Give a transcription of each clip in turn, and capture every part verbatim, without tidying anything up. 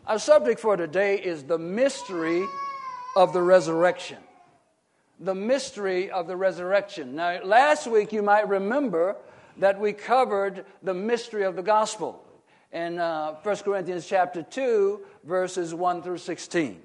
Our subject for today is the mystery of the resurrection. The mystery of the resurrection. Now, last week you might remember that we covered the mystery of the gospel in uh, First Corinthians chapter two, verses one through sixteen.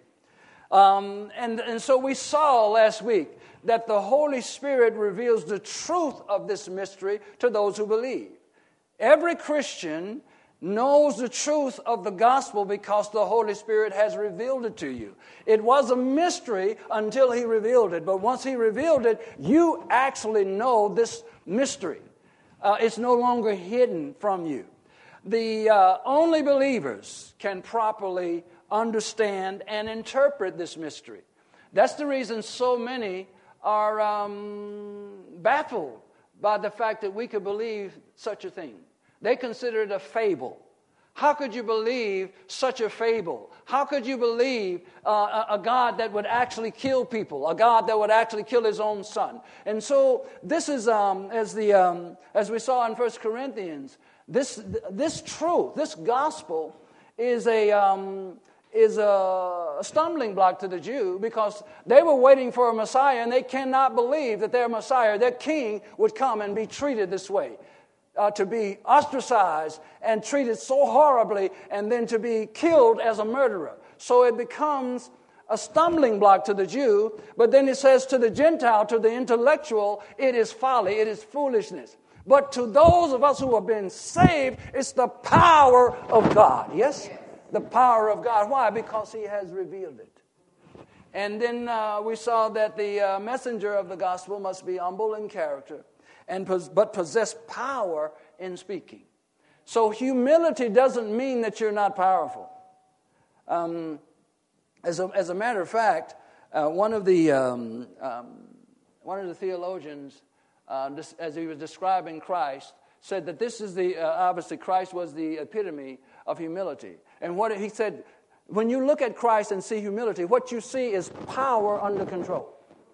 Um, and, and so we saw last week that the Holy Spirit reveals the truth of this mystery to those who believe. Every Christian knows the truth of the gospel because the Holy Spirit has revealed it to you. It was a mystery until He revealed it, but once He revealed it, you actually know this mystery. Uh, it's no longer hidden from you. The uh, only believers can properly understand and interpret this mystery. That's the reason so many are um, baffled by the fact that we could believe such a thing. They consider it a fable. How could you believe such a fable? How could you believe uh, a, a God that would actually kill people, a God that would actually kill His own Son? And so this is, um, as the um, as we saw in First Corinthians, this this truth, this gospel, is a um, is a stumbling block to the Jew because they were waiting for a Messiah and they cannot believe that their Messiah, their King, would come and be treated this way. Uh, to be ostracized and treated so horribly and then to be killed as a murderer. So it becomes a stumbling block to the Jew, but then it says to the Gentile, to the intellectual, it is folly, it is foolishness. But to those of us who have been saved, it's the power of God. Yes? The power of God. Why? Because He has revealed it. And then uh, we saw that the uh, messenger of the gospel must be humble in character, and pos- but possess power in speaking. So humility doesn't mean that you're not powerful. Um, as, a, as a matter of fact, uh, one of the um, um, one of the theologians, uh, this, as he was describing Christ, said that this is the uh, obviously Christ was the epitome of humility. And what he said, when you look at Christ and see humility, what you see is power under control.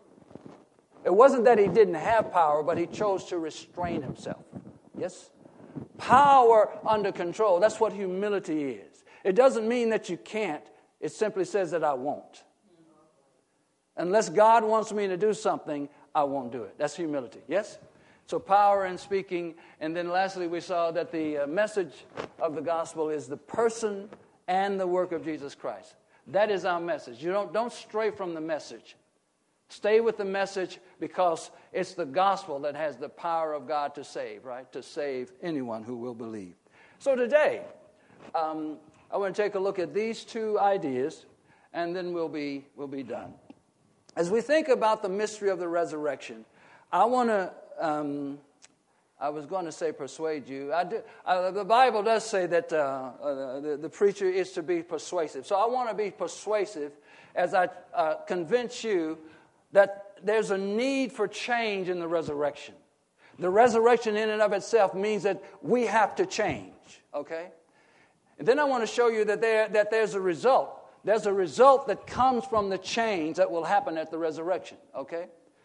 It wasn't that He didn't have power, but He chose to restrain Himself. Yes? Power under control. That's what humility is. It doesn't mean that you can't. It simply says that I won't. Unless God wants me to do something, I won't do it. That's humility. Yes? So power in speaking. And then lastly, we saw that the uh, message of the gospel is the person and the work of Jesus Christ. That is our message. You don't, don't stray from the message. Stay with the message because it's the gospel that has the power of God to save, right? To save anyone who will believe. So today, um, I want to take a look at these two ideas, and then we'll be we'll be done. As we think about the mystery of the resurrection, I want to. Um, I was going to say persuade you. I do, uh, the Bible does say that uh, uh, the, the preacher is to be persuasive. So I want to be persuasive as I uh, convince you that there's a need for change in the resurrection. The resurrection in and of itself means that we have to change, okay? And then I want to show you that there that there's a result. There's a result that comes from the change that will happen at the resurrection, okay?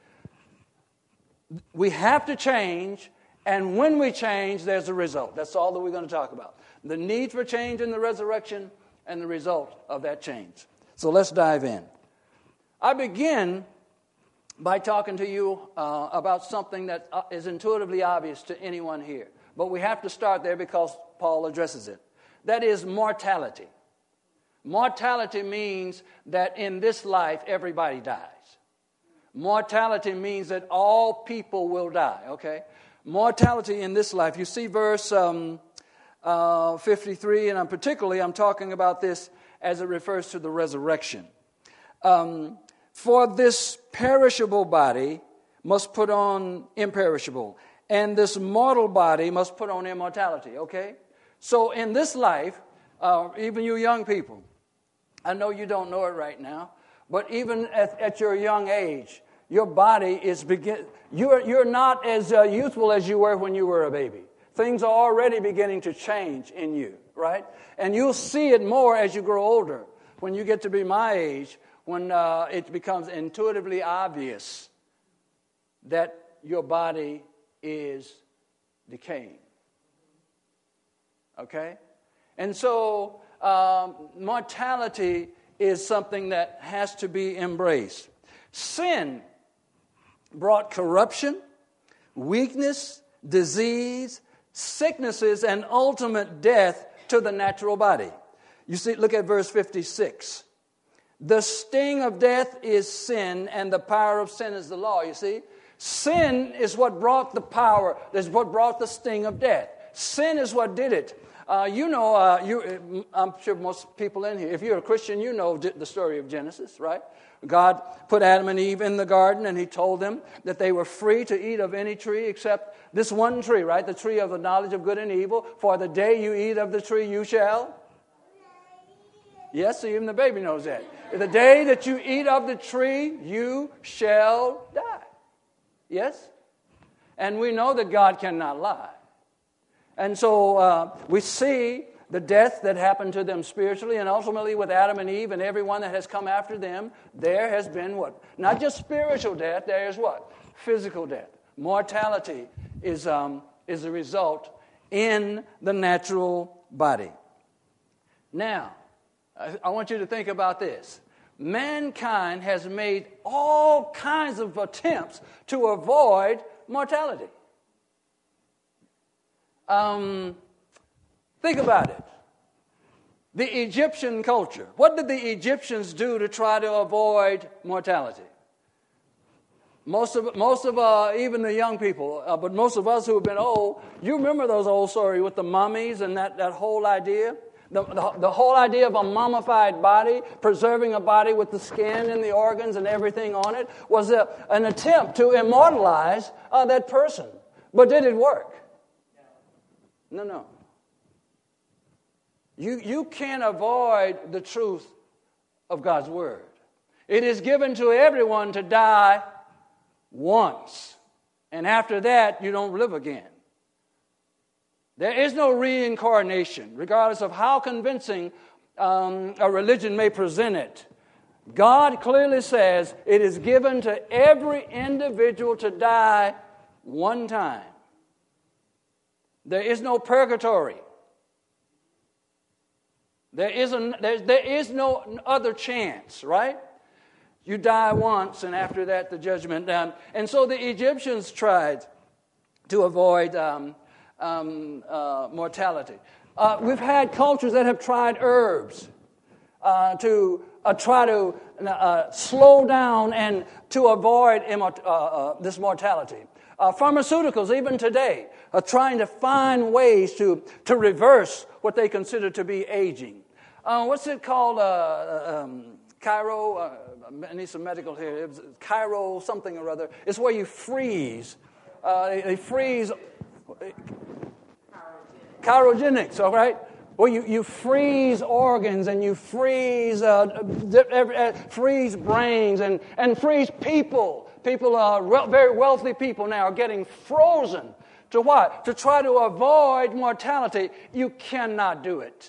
We have to change, and when we change, there's a result. That's all that we're going to talk about. The need for change in the resurrection and the result of that change. So let's dive in. I begin by talking to you uh, about something that uh, is intuitively obvious to anyone here. But we have to start there because Paul addresses it. That is mortality. Mortality means that in this life, everybody dies. Mortality means that all people will die, okay? Mortality in this life. You see verse um, uh, fifty-three, and I'm particularly I'm talking about this as it refers to the resurrection. Um For this perishable body must put on imperishable, and this mortal body must put on immortality, okay? So in this life, uh, even you young people, I know you don't know it right now, but even at, at your young age, your body is begin. You're you're not as uh, youthful as you were when you were a baby. Things are already beginning to change in you, right? And you'll see it more as you grow older. When you get to be my age, when uh, it becomes intuitively obvious that your body is decaying. Okay? And so uh, um, mortality is something that has to be embraced. Sin brought corruption, weakness, disease, sicknesses, and ultimate death to the natural body. You see, look at verse fifty-six. The sting of death is sin, and the power of sin is the law. You see, sin is what brought the power, is what brought the sting of death. Sin is what did it. Uh, you know, uh, you, I'm sure most people in here, if you're a Christian, you know the story of Genesis, right? God put Adam and Eve in the garden, and he told them that they were free to eat of any tree except this one tree, right? The tree of the knowledge of good and evil. For the day you eat of the tree, you shall. Yes, even the baby knows that. The day that you eat of the tree, you shall die. Yes? And we know that God cannot lie. And so uh, we see the death that happened to them spiritually, and ultimately with Adam and Eve and everyone that has come after them, there has been what? Not just spiritual death, there is what? Physical death. Mortality is, um, is a result in the natural body. Now, I, I want you to think about this. Mankind has made all kinds of attempts to avoid mortality. Um, think about it. The Egyptian culture. What did the Egyptians do to try to avoid mortality? Most of, most of uh, even the young people, uh, but most of us who have been old, you remember those old stories with the mummies and that, that whole idea? The, the, the whole idea of a mummified body, preserving a body with the skin and the organs and everything on it, was a, an attempt to immortalize uh, that person. But did it work? No, no. You, you can't avoid the truth of God's Word. It is given to everyone to die once. And after that, you don't live again. There is no reincarnation, regardless of how convincing um, a religion may present it. God clearly says it is given to every individual to die one time. There is no purgatory. There is, a, there, there is no other chance, right? You die once, and after that, the judgment. Um, and so the Egyptians tried to avoid um, um, uh, mortality. Uh, we've had cultures that have tried herbs uh, to uh, try to uh, slow down and to avoid immort- uh, uh, this mortality. Uh, pharmaceuticals, even today, are trying to find ways to, to reverse what they consider to be aging. Uh, what's it called? Uh, um, Chiro, uh, I need some medical here. It was Chiro something or other. It's where you freeze. Uh, they, they freeze. Cryogenics, all right? Well, you, you freeze organs and you freeze uh, freeze brains and, and freeze people. People, uh, very wealthy people now are getting frozen. To what? To try to avoid mortality. You cannot do it.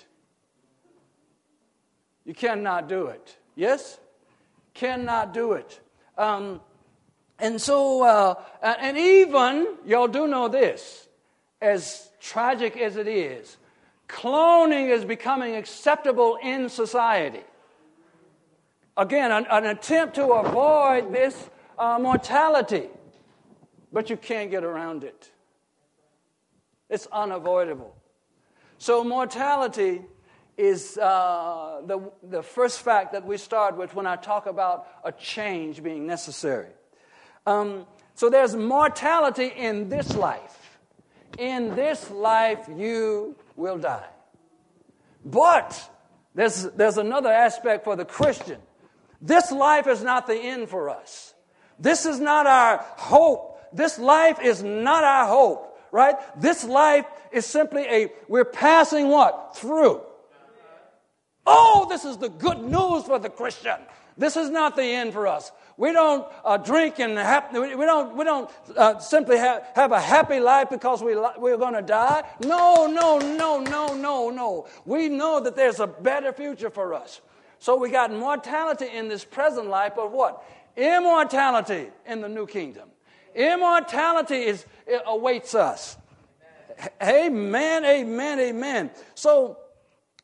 You cannot do it. Yes? Cannot do it. Um, and so, uh, and even, y'all do know this, as tragic as it is, cloning is becoming acceptable in society. Again, an, an attempt to avoid this Uh, mortality, but you can't get around it. It's unavoidable. So mortality is uh, the, the first fact that we start with when I talk about a change being necessary. Um, so there's mortality in this life. In this life you will die. But there's, there's another aspect for the Christian. This life is not the end for us. This is not our hope. This life is not our hope, right? This life is simply a, we're passing what? Through. Oh, this is the good news for the Christian. This is not the end for us. We don't uh, drink and hap- we don't we don't uh, simply have, have a happy life because we li- we're going to die. No, no, no, no, no, no. We know that there's a better future for us. So we got mortality in this present life, but what? Immortality in the new kingdom. Immortality is it awaits us. Amen, amen, amen. So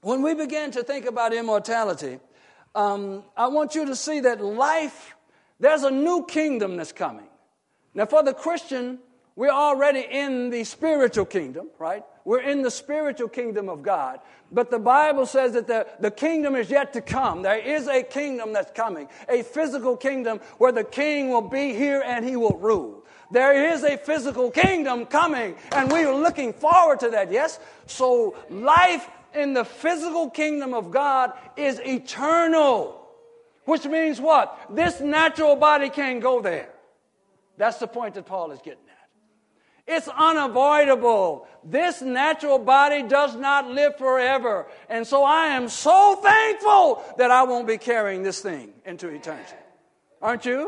when we begin to think about immortality, um, I want you to see that life, there's a new kingdom that's coming. Now, for the Christian, we're already in the spiritual kingdom, right? We're in the spiritual kingdom of God. But the Bible says that the, the kingdom is yet to come. There is a kingdom that's coming, a physical kingdom where the king will be here and he will rule. There is a physical kingdom coming, and we are looking forward to that, yes? So life in the physical kingdom of God is eternal, which means what? This natural body can't go there. That's the point that Paul is getting at. It's unavoidable. This natural body does not live forever. And so I am so thankful that I won't be carrying this thing into eternity. Aren't you?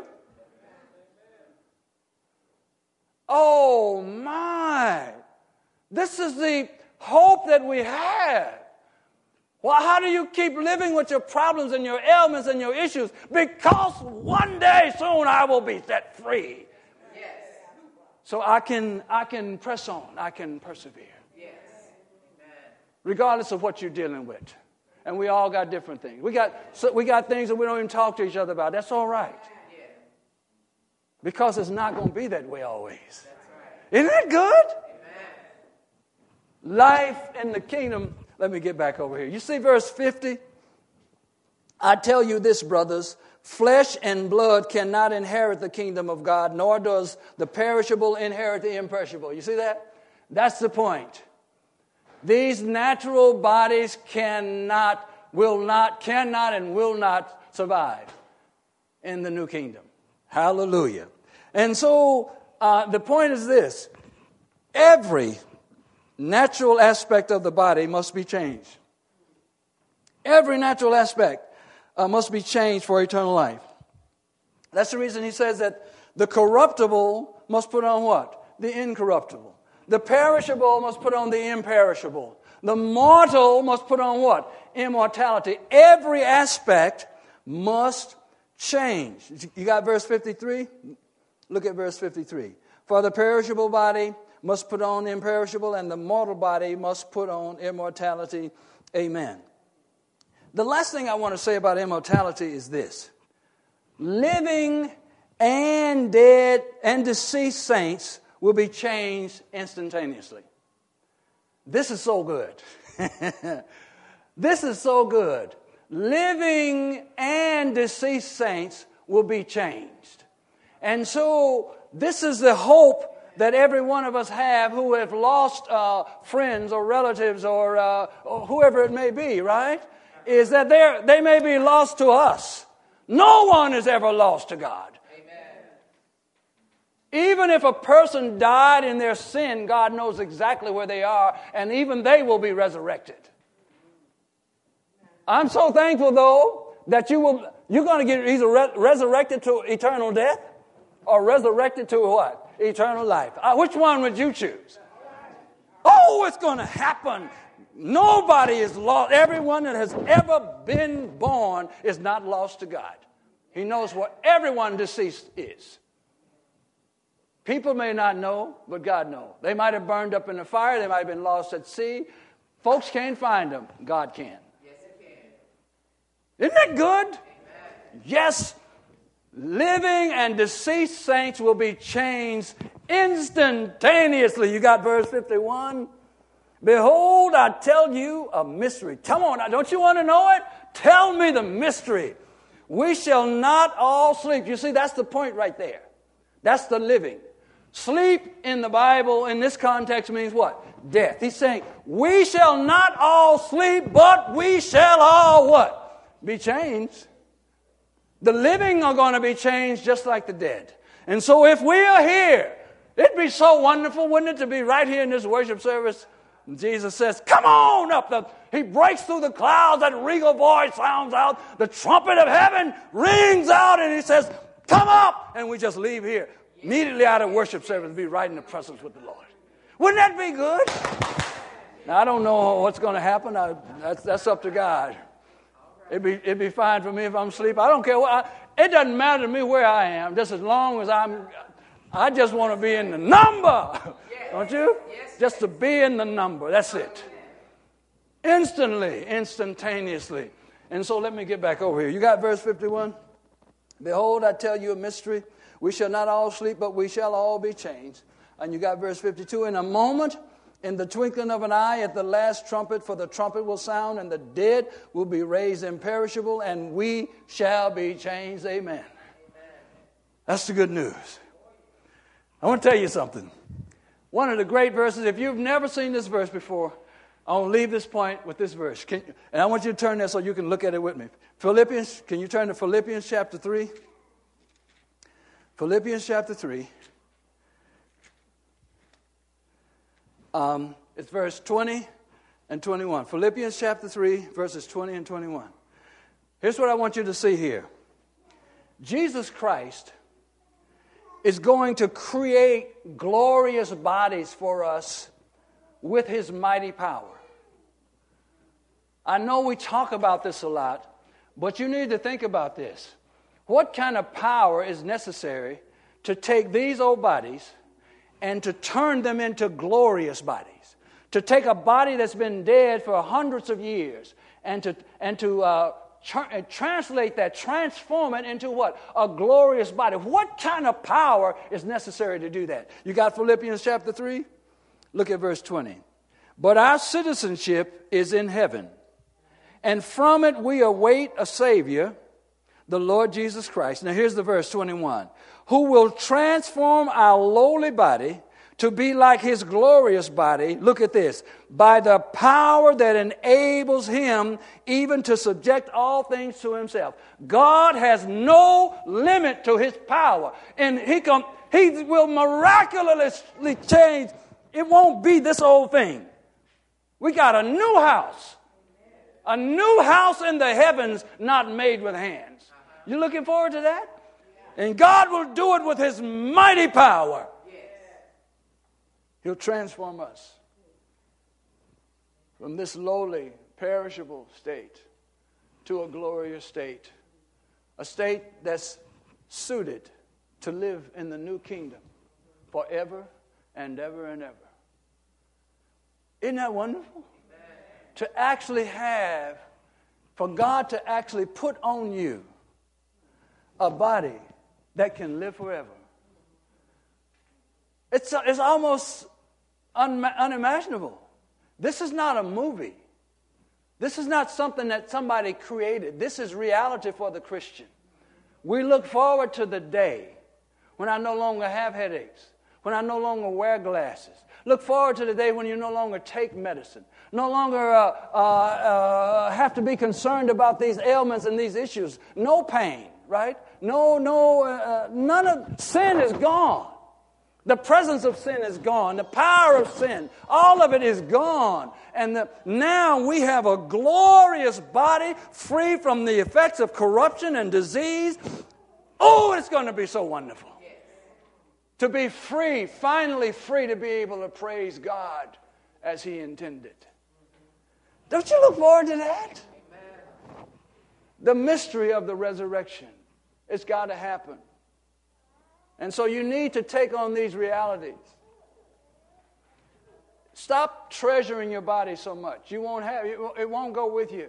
Oh my. This is the hope that we have. Well, how do you keep living with your problems and your ailments and your issues? Because one day soon I will be set free. So I can I can press on. I can persevere. Yes. Regardless of what you're dealing with. And we all got different things. We got so we got things that we don't even talk to each other about. That's all right. Yeah. Because it's not going to be that way always. That's right. Isn't that good? Amen. Life in the kingdom. Let me get back over here. You see verse fifty? I tell you this, brothers. Flesh and blood cannot inherit the kingdom of God, nor does the perishable inherit the imperishable. You see that? That's the point. These natural bodies cannot, will not, cannot, and will not survive in the new kingdom. Hallelujah. And so uh, the point is this. Every natural aspect of the body must be changed. Every natural aspect. Uh, must be changed for eternal life. That's the reason he says that the corruptible must put on what? The incorruptible. The perishable must put on the imperishable. The mortal must put on what? Immortality. Every aspect must change. You got verse fifty-three? Look at verse fifty-three. For the perishable body must put on imperishable, and the mortal body must put on immortality. Amen. The last thing I want to say about immortality is this. Living and dead and deceased saints will be changed instantaneously. This is so good. This is so good. Living and deceased saints will be changed. And so this is the hope that every one of us have who have lost uh, friends or relatives or, uh, or whoever it may be, right? Is that they they may be lost to us. No one is ever lost to God. Amen. Even if a person died in their sin, God knows exactly where they are, and even they will be resurrected. I'm so thankful, though, that you will, you're going to get either re- resurrected to eternal death or resurrected to what? Eternal life. Uh, which one would you choose? Oh, it's going to happen. Nobody is lost. Everyone that has ever been born is not lost to God. He knows where everyone deceased is. People may not know, but God knows. They might have burned up in the fire. They might have been lost at sea. Folks can't find them. God can. Yes, it can. Isn't that good? Amen. Yes. Living and deceased saints will be changed instantaneously. You got verse fifty-one? Behold, I tell you a mystery. Come on, don't you want to know it? Tell me the mystery. We shall not all sleep. You see, that's the point right there. That's the living. Sleep in the Bible in this context means what? Death. He's saying, we shall not all sleep, but we shall all what? Be changed. The living are going to be changed just like the dead. And so if we are here, it'd be so wonderful, wouldn't it, to be right here in this worship service? Jesus says, come on up. The, he breaks through the clouds. That regal voice sounds out. The trumpet of heaven rings out. And he says, come up. And we just leave here. Immediately out of worship service, be right in the presence with the Lord. Wouldn't that be good? Now, I don't know what's going to happen. I, that's, that's up to God. It'd be, it'd be fine for me if I'm asleep. I don't care. What I, it doesn't matter to me where I am. Just as long as I'm... I just want to be in the number. Don't you? Just to be in the number. That's it. Instantly, instantaneously. And so let me get back over here. You got verse fifty-one? Behold, I tell you a mystery. We shall not all sleep, but we shall all be changed. And you got verse fifty-two. In a moment, in the twinkling of an eye, at the last trumpet, for the trumpet will sound, and the dead will be raised imperishable, and we shall be changed. Amen. Amen. That's the good news. I want to tell you something. One of the great verses, if you've never seen this verse before, I want to leave this point with this verse. Can, and I want you to turn there so you can look at it with me. Philippians, can you turn to Philippians chapter three? Philippians chapter three. Um, it's verse twenty and twenty-one. Philippians chapter three, verses twenty and twenty-one. Here's what I want you to see here. Jesus Christ is going to create glorious bodies for us with his mighty power. I know we talk about this a lot, but you need to think about this. What kind of power is necessary to take these old bodies and to turn them into glorious bodies? To take a body that's been dead for hundreds of years and to and to uh, tra- translate that, transform it into what? A glorious body. What kind of power is necessary to do that? You got Philippians chapter three? Look at verse twenty. But our citizenship is in heaven, and from it we await a Savior, the Lord Jesus Christ. Now here's the verse twenty-one. Who will transform our lowly body to be like his glorious body. Look at this. By the power that enables him even to subject all things to himself. God has no limit to his power. And he, can, he will miraculously change. It won't be this old thing. We got a new house. A new house in the heavens, not made with hands. You looking forward to that? And God will do it with his mighty power. He'll transform us from this lowly, perishable state to a glorious state. A state that's suited to live in the new kingdom forever and ever and ever. Isn't that wonderful? To actually have, for God to actually put on you a body that can live forever. It's, it's almost un, unimaginable. This is not a movie. This is not something that somebody created. This is reality for the Christian. We look forward to the day when I no longer have headaches, when I no longer wear glasses. Look forward to the day when you no longer take medicine, no longer uh, uh, uh, have to be concerned about these ailments and these issues. No pain, right? No, no, uh, none of sin is gone. The presence of sin is gone. The power of sin, all of it is gone. And the, now we have a glorious body free from the effects of corruption and disease. Oh, it's going to be so wonderful. To be free, finally free to be able to praise God as he intended. Don't you look forward to that? Amen. The mystery of the resurrection. It's got to happen. And so you need to take on these realities. Stop treasuring your body so much. You won't have it won't go with you.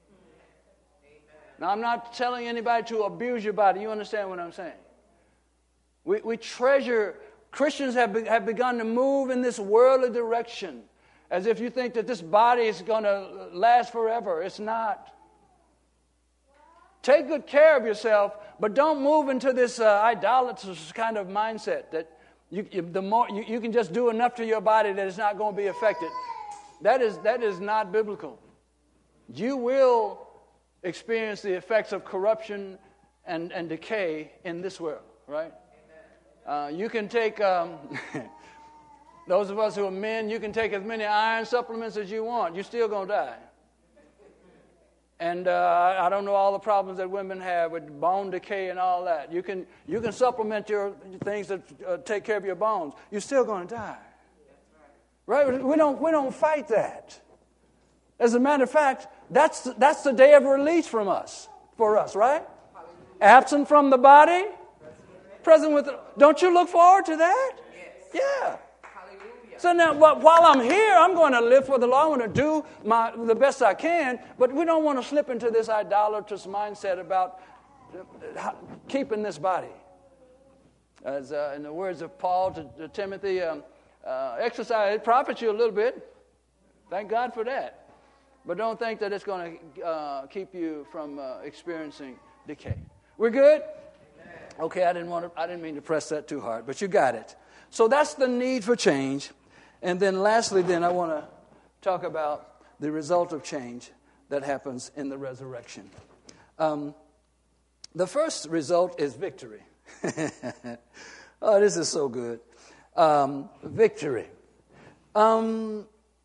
Now, I'm not telling anybody to abuse your body. You understand what I'm saying? We, we treasure, Christians have, be, have begun to move in this worldly direction as if you think that this body is going to last forever. It's not. Take good care of yourself, but don't move into this uh, idolatrous kind of mindset that you, you, the more, you, you can just do enough to your body that it's not going to be affected. That is, that is not biblical. You will experience the effects of corruption and, and decay in this world, right? Uh, you can take, um, those of us who are men, you can take as many iron supplements as you want. You're still going to die. And uh, I don't know all the problems that women have with bone decay and all that. You can you can supplement your things that uh, take care of your bones. You're still going to die. Right? We don't we don't fight that. As a matter of fact, that's that's the day of release from us, for us, right? Absent from the body, present with the, don't you look forward to that? Yeah. So now, but while I'm here, I'm going to live for the Lord. I want to do my, the best I can, but we don't want to slip into this idolatrous mindset about keeping this body. As uh, in the words of Paul to, to Timothy, um, uh, exercise, it profits you a little bit. Thank God for that. But don't think that it's going to uh, keep you from uh, experiencing decay. We're good? Okay, I didn't want to, I didn't mean to press that too hard, but you got it. So that's the need for change. And then lastly, then, I want to talk about the result of change that happens in the resurrection. Um, the first result is victory. Oh, this is so good. Um, victory. Um,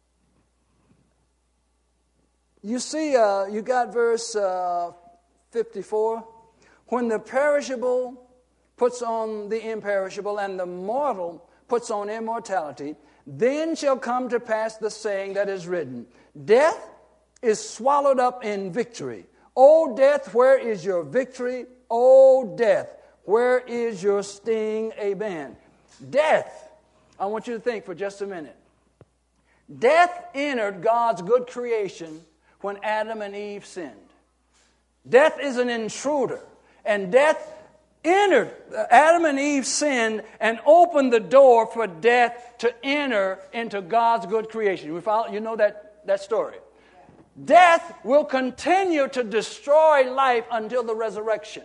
you see, uh, you got verse uh, fifty-four. When the perishable puts on the imperishable and the mortal puts on immortality, then shall come to pass the saying that is written, death is swallowed up in victory. O death, where is your victory? O death, where is your sting? Amen. Death, I want you to think for just a minute. Death entered God's good creation when Adam and Eve sinned. Death is an intruder, and death entered, Adam and Eve sinned and opened the door for death to enter into God's good creation. We follow, you know that, that story. Death will continue to destroy life until the resurrection.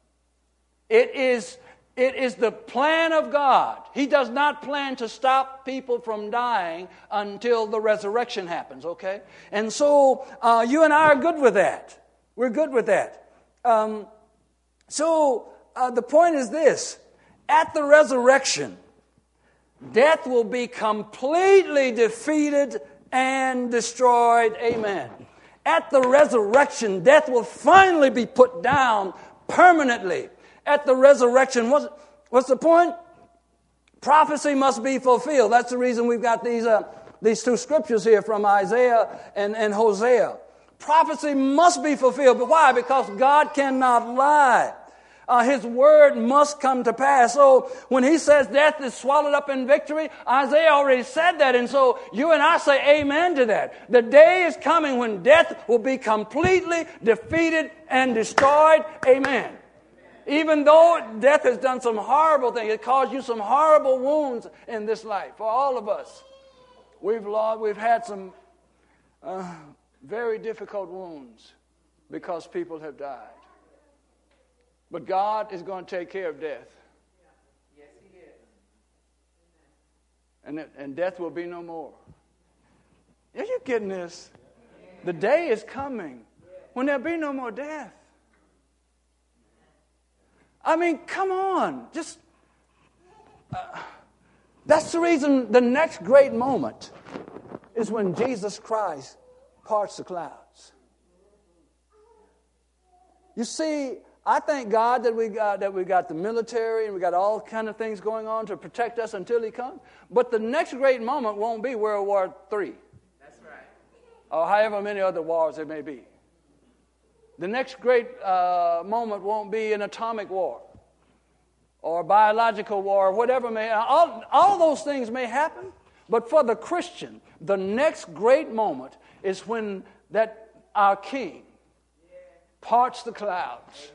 It is, it is the plan of God. He does not plan to stop people from dying until the resurrection happens, okay? And so uh, you and I are good with that. We're good with that. Um, so... Uh, the point is this. At the resurrection, death will be completely defeated and destroyed. Amen. At the resurrection, death will finally be put down permanently. At the resurrection, what's, what's the point? Prophecy must be fulfilled. That's the reason we've got these, uh, these two scriptures here from Isaiah and, and Hosea. Prophecy must be fulfilled. But why? Because God cannot lie. Uh, his word must come to pass. So when he says death is swallowed up in victory, Isaiah already said that. And so you and I say amen to that. The day is coming when death will be completely defeated and destroyed. Amen. Even though death has done some horrible things, it caused you some horrible wounds in this life. For all of us, we've lost, we've had some uh, very difficult wounds because people have died. But God is going to take care of death. Yes, He is. And, it, and death will be no more. Are you getting this? The day is coming when there'll be no more death. I mean, come on. Just uh, that's the reason the next great moment is when Jesus Christ parts the clouds. You see, I thank God that we got that we got the military and we got all kind of things going on to protect us until He comes. But the next great moment won't be World War Three. That's right. Or however many other wars there may be. The next great uh, moment won't be an atomic war or biological war or whatever may. All, all those things may happen. But for the Christian, the next great moment is when that our King parts the clouds.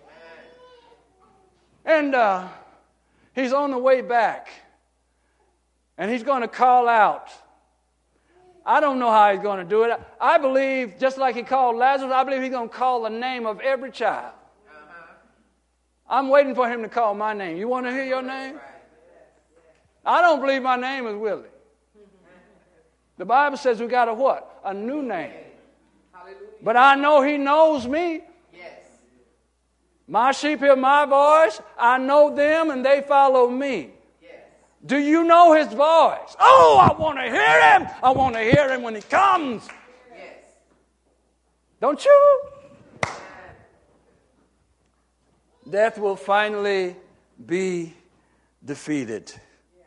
And uh, He's on the way back. And He's going to call out. I don't know how He's going to do it. I believe, just like He called Lazarus, I believe He's going to call the name of every child. Uh-huh. I'm waiting for Him to call my name. You want to hear your name? I don't believe my name is Willie. The Bible says we got a what? A new name. But I know He knows me. My sheep hear my voice. I know them and they follow me. Yes. Do you know His voice? Oh, I want to hear Him. I want to hear Him when He comes. Yes. Don't you? Death will finally be defeated. Yeah.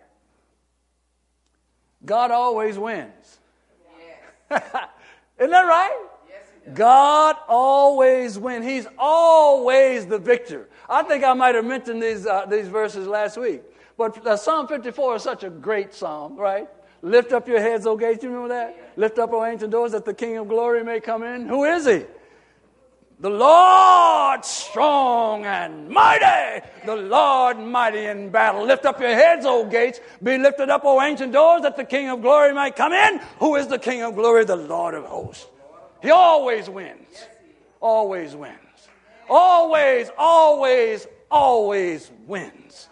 God always wins. Yes. Isn't that right? God always wins. He's always the victor. I think I might have mentioned these uh, these verses last week. But uh, Psalm fifty-four is such a great psalm, right? Lift up your heads, O gates. You remember that? Lift up, O ancient doors, that the King of glory may come in. Who is he? The Lord strong and mighty. The Lord mighty in battle. Lift up your heads, O gates. Be lifted up, O ancient doors, that the King of glory might come in. Who is the King of glory? The Lord of hosts. He always wins. Always wins. Always, always, always wins.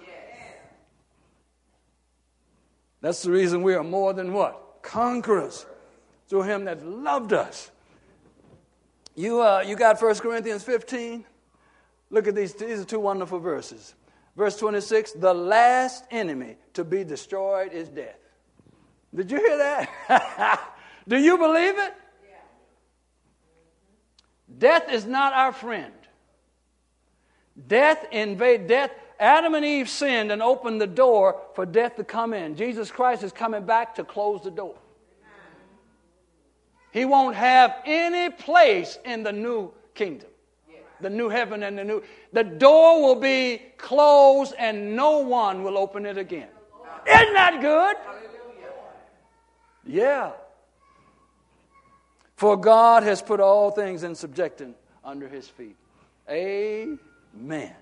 That's the reason we are more than what? Conquerors. Through him that loved us. You uh, you got First Corinthians fifteen? Look at these. These are two wonderful verses. Verse twenty-six, the last enemy to be destroyed is death. Did you hear that? Do you believe it? Yeah. Death is not our friend. Death invade death. Adam and Eve sinned and opened the door for death to come in. Jesus Christ is coming back to close the door. He won't have any place in the new kingdom. The new heaven and the new... The door will be closed and no one will open it again. Isn't that good? Yeah. For God has put all things in subjection under his feet. Amen.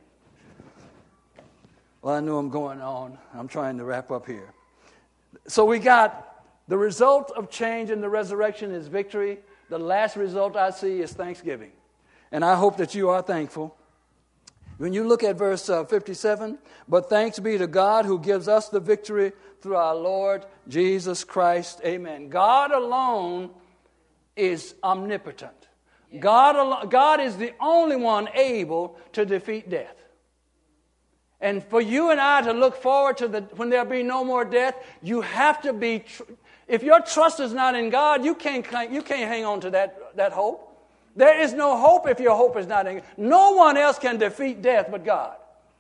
Well, I know I'm going on. I'm trying to wrap up here. So we got... The result of change in the resurrection is victory. The last result I see is thanksgiving. And I hope that you are thankful. When you look at verse uh, fifty-seven, but thanks be to God who gives us the victory through our Lord Jesus Christ. Amen. God alone is omnipotent. God, al- God is the only one able to defeat death. And for you and I to look forward to the when there be no more death, you have to be... Tr- If your trust is not in God, you can't, you can't hang on to that, that hope. There is no hope if your hope is not in God. No one else can defeat death but God.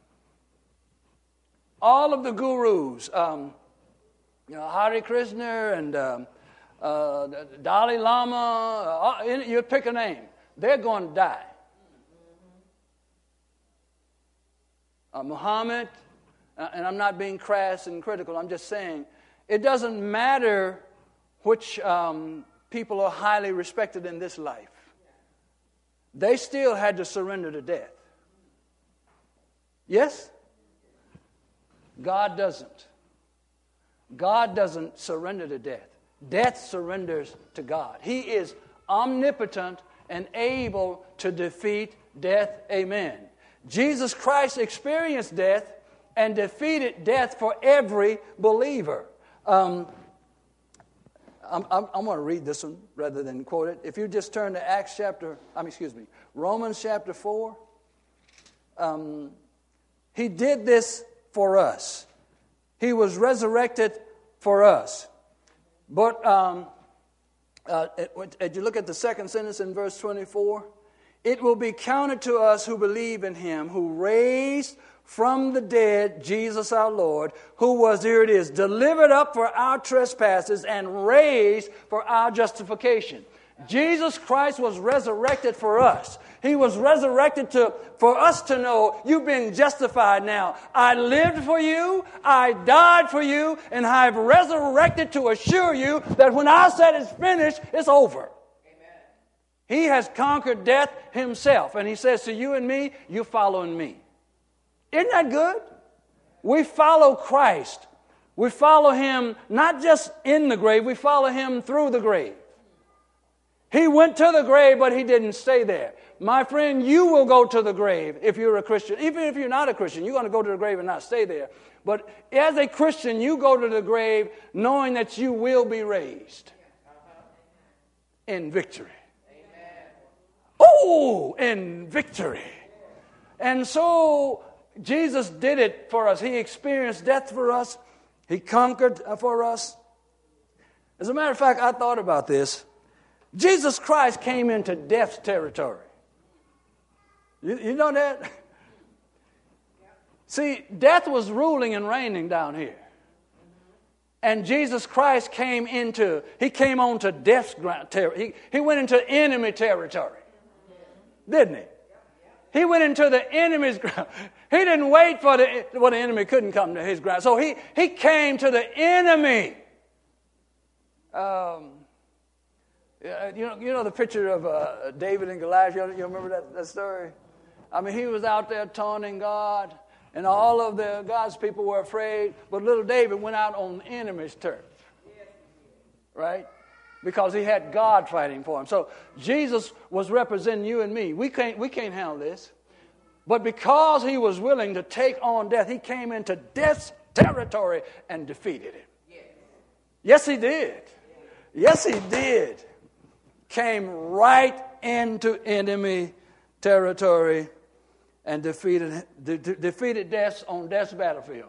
All of the gurus, um, you know, Hare Krishna and um, uh, Dalai Lama, uh, you pick a name, they're going to die. Uh, Muhammad, uh, and I'm not being crass and critical, I'm just saying, it doesn't matter which um, people are highly respected in this life. They still had to surrender to death. Yes? God doesn't. God doesn't surrender to death. Death surrenders to God. He is omnipotent and able to defeat death. Amen. Jesus Christ experienced death and defeated death for every believer. Um, I'm, I'm, I'm going to read this one rather than quote it. If you just turn to Acts chapter, I mean, excuse me, Romans chapter four. Um, he did this for us. He was resurrected for us. But um, uh, as you look at the second sentence in verse twenty-four, it will be counted to us who believe in him, who raised from the dead Jesus our Lord, who was, here it is, delivered up for our trespasses and raised for our justification. Jesus Christ was resurrected for us. He was resurrected to for us to know you've been justified now. I lived for you, I died for you, and I've resurrected to assure you that when I said it's finished, it's over. Amen. He has conquered death himself. And he says to you and me, you're following me. Isn't that good? We follow Christ. We follow him not just in the grave, we follow him through the grave. He went to the grave, but he didn't stay there. My friend, you will go to the grave if you're a Christian. Even if you're not a Christian, you're going to go to the grave and not stay there. But as a Christian, you go to the grave knowing that you will be raised in victory. Oh, in victory. And so Jesus did it for us. He experienced death for us. He conquered for us. As a matter of fact, I thought about this. Jesus Christ came into death's territory. You, you know that? See, death was ruling and reigning down here. And Jesus Christ came into, he came onto death's ground. Ter- he, he went into enemy territory. Didn't he? He went into the enemy's ground. He didn't wait for the, well, the enemy couldn't come to his ground. So he, he came to the enemy. Um, yeah, you know, you know the picture of uh, David and Goliath. You, you remember that, that story? I mean, he was out there taunting God, and all of the God's people were afraid. But little David went out on the enemy's turf, right? Because he had God fighting for him. So Jesus was representing you and me. We can't, we can't handle this. But because he was willing to take on death, he came into death's territory and defeated it. Yes, he did. Yes, he did. Came right into enemy territory and defeated de- de- defeated death on death's battlefield.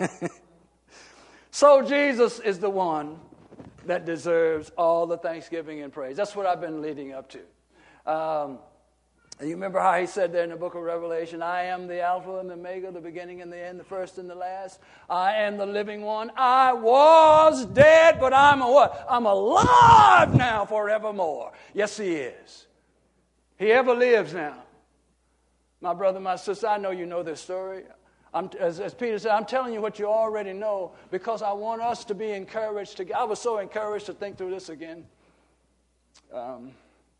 So Jesus is the one that deserves all the thanksgiving and praise. That's what I've been leading up to. Um, you remember how he said there in the book of Revelation, I am the Alpha and the Omega, the beginning and the end, the first and the last. I am the living one. I was dead, but I'm a what? I'm alive now forevermore. Yes, he is. He ever lives now. My brother, my sister, I know you know this story. I'm, as, as Peter said, I'm telling you what you already know because I want us to be encouraged. To, I was so encouraged to think through this again. Um,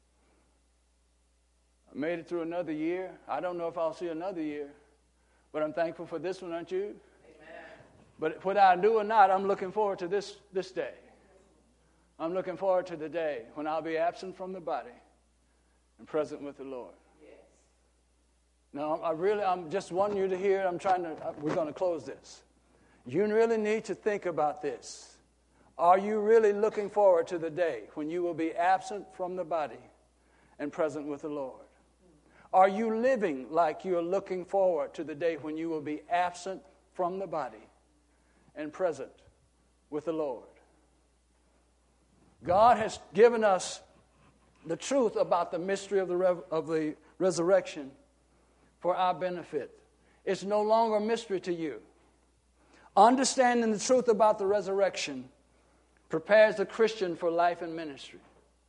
I made it through another year. I don't know if I'll see another year, but I'm thankful for this one, aren't you? Amen. But whether I do or not, I'm looking forward to this, this day. I'm looking forward to the day when I'll be absent from the body and present with the Lord. Now, I really, I'm just wanting you to hear, I'm trying to, we're going to close this. You really need to think about this. Are you really looking forward to the day when you will be absent from the body and present with the Lord? Are you living like you're looking forward to the day when you will be absent from the body and present with the Lord? God has given us the truth about the mystery of the, rev- of the resurrection for our benefit. It's no longer a mystery to you. Understanding the truth about the resurrection prepares the Christian for life and ministry.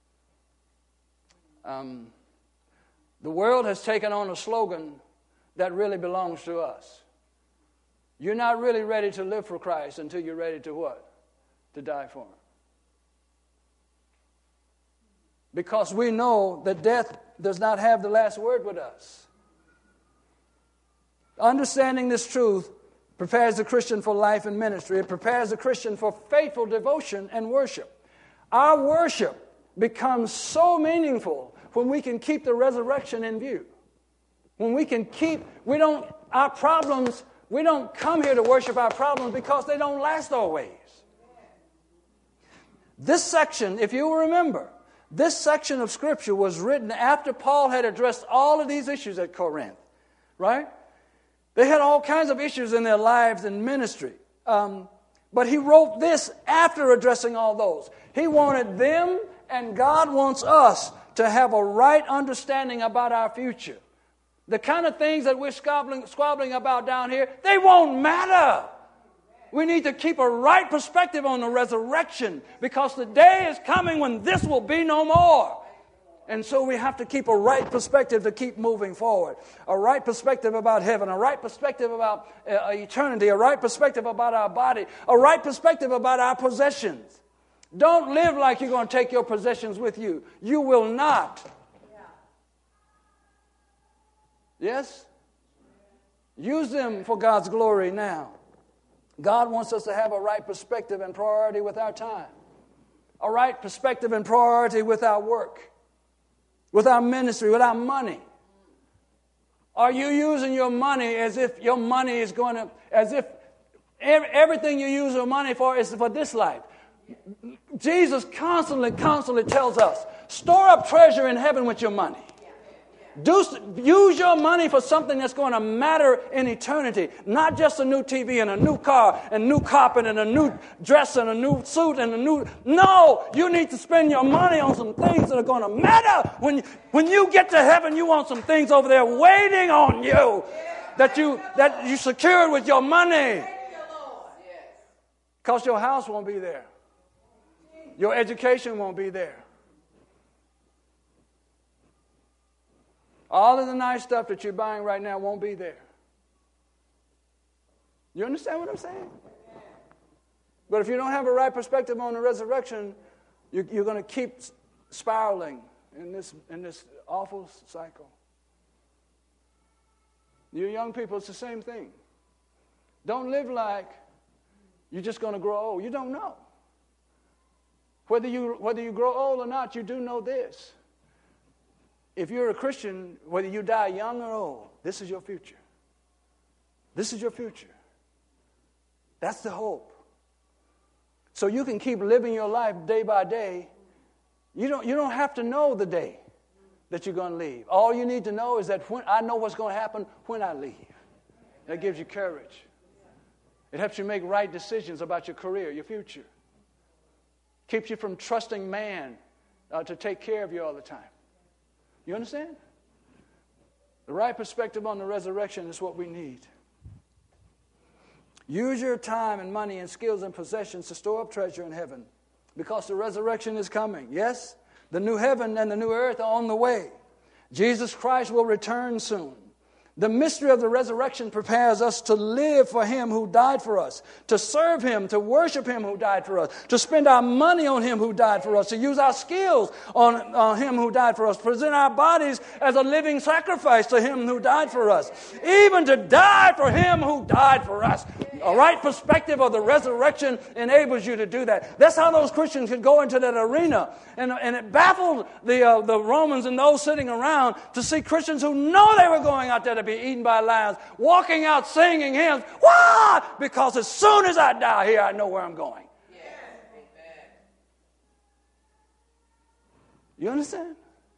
Um, the world has taken on a slogan that really belongs to us. You're not really ready to live for Christ until you're ready to what? To die for Him. Because we know that death does not have the last word with us. Understanding this truth prepares the Christian for life and ministry. It prepares the Christian for faithful devotion and worship. Our worship becomes so meaningful when we can keep the resurrection in view. When we can keep, we don't, our problems, we don't come here to worship our problems because they don't last always. This section, if you remember, this section of Scripture was written after Paul had addressed all of these issues at Corinth, right? They had all kinds of issues in their lives and ministry. Um, but he wrote this after addressing all those. He wanted them, and God wants us to have a right understanding about our future. The kind of things that we're squabbling, squabbling about down here, they won't matter. We need to keep a right perspective on the resurrection because the day is coming when this will be no more. And so we have to keep a right perspective to keep moving forward. A right perspective about heaven, a right perspective about uh, eternity, a right perspective about our body, a right perspective about our possessions. Don't live like you're going to take your possessions with you. You will not. Yes? Use them for God's glory now. God wants us to have a right perspective and priority with our time. A right perspective and priority with our work. With our ministry, with our money. Are you using your money as if your money is going to, as if everything you use your money for is for this life? Jesus constantly, constantly tells us, store up treasure in heaven with your money. Do, use your money for something that's going to matter in eternity. Not just a new T V and a new car and new carpet and a new dress and a new suit and a new... No! You need to spend your money on some things that are going to matter. When you, when you get to heaven, you want some things over there waiting on you that you, that you secured with your money. Because your house won't be there. Your education won't be there. All of the nice stuff that you're buying right now won't be there. You understand what I'm saying? But if you don't have a right perspective on the resurrection, You're, you're going to keep spiraling in this, in this awful cycle. You young people, it's the same thing. Don't live like you're just going to grow old. You don't know. Whether you, whether you grow old or not, you do know this. If you're a Christian, whether you die young or old, this is your future. This is your future. That's the hope. So you can keep living your life day by day. You don't, you don't have to know the day that you're going to leave. All you need to know is that when I know what's going to happen when I leave. That gives you courage. It helps you make right decisions about your career, your future. Keeps you from trusting man uh, to take care of you all the time. You understand? The right perspective on the resurrection is what we need. Use your time and money and skills and possessions to store up treasure in heaven, because the resurrection is coming. Yes, the new heaven and the new earth are on the way. Jesus Christ will return soon. The mystery of the resurrection prepares us to live for Him who died for us, to serve Him, to worship Him who died for us, to spend our money on Him who died for us, to use our skills on, on Him who died for us, present our bodies as a living sacrifice to Him who died for us, even to die for Him who died for us. A right perspective of the resurrection enables you to do that. That's how those Christians could go into that arena. And, and it baffled the, uh, the Romans and those sitting around to see Christians who know they were going out there to be eaten by lions, walking out singing hymns. Why? Because as soon as I die here, I know where I'm going. Yeah. You understand?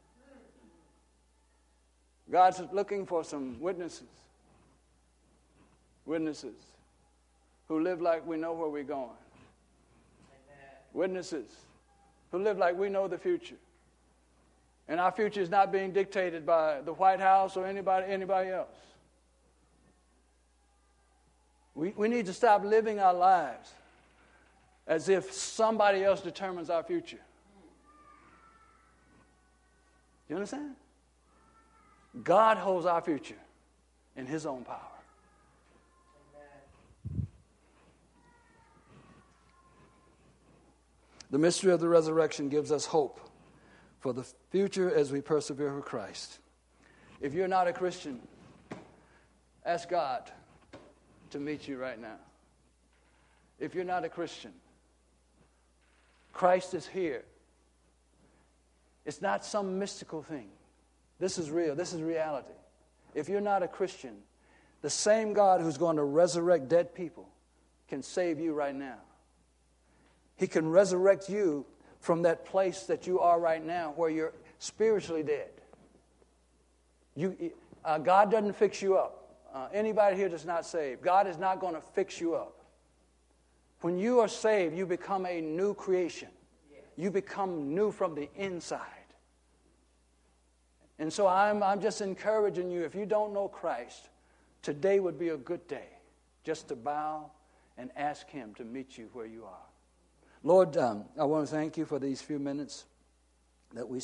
God's looking for some witnesses. Witnesses who live like we know where we're going. Amen. Witnesses who live like we know the future. And our future is not being dictated by the White House or anybody anybody else. We, we need to stop living our lives as if somebody else determines our future. You understand? God holds our future in His own power. The mystery of the resurrection gives us hope for the future as we persevere for Christ. If you're not a Christian, ask God to meet you right now. If you're not a Christian, Christ is here. It's not some mystical thing. This is real. This is reality. If you're not a Christian, the same God who's going to resurrect dead people can save you right now. He can resurrect you from that place that you are right now where you're spiritually dead. You, uh, God doesn't fix you up. Uh, anybody here that's not saved, God is not going to fix you up. When you are saved, you become a new creation. You become new from the inside. And so I'm, I'm just encouraging you, if you don't know Christ, today would be a good day just to bow and ask Him to meet you where you are. Lord, um, I want to thank you for these few minutes that we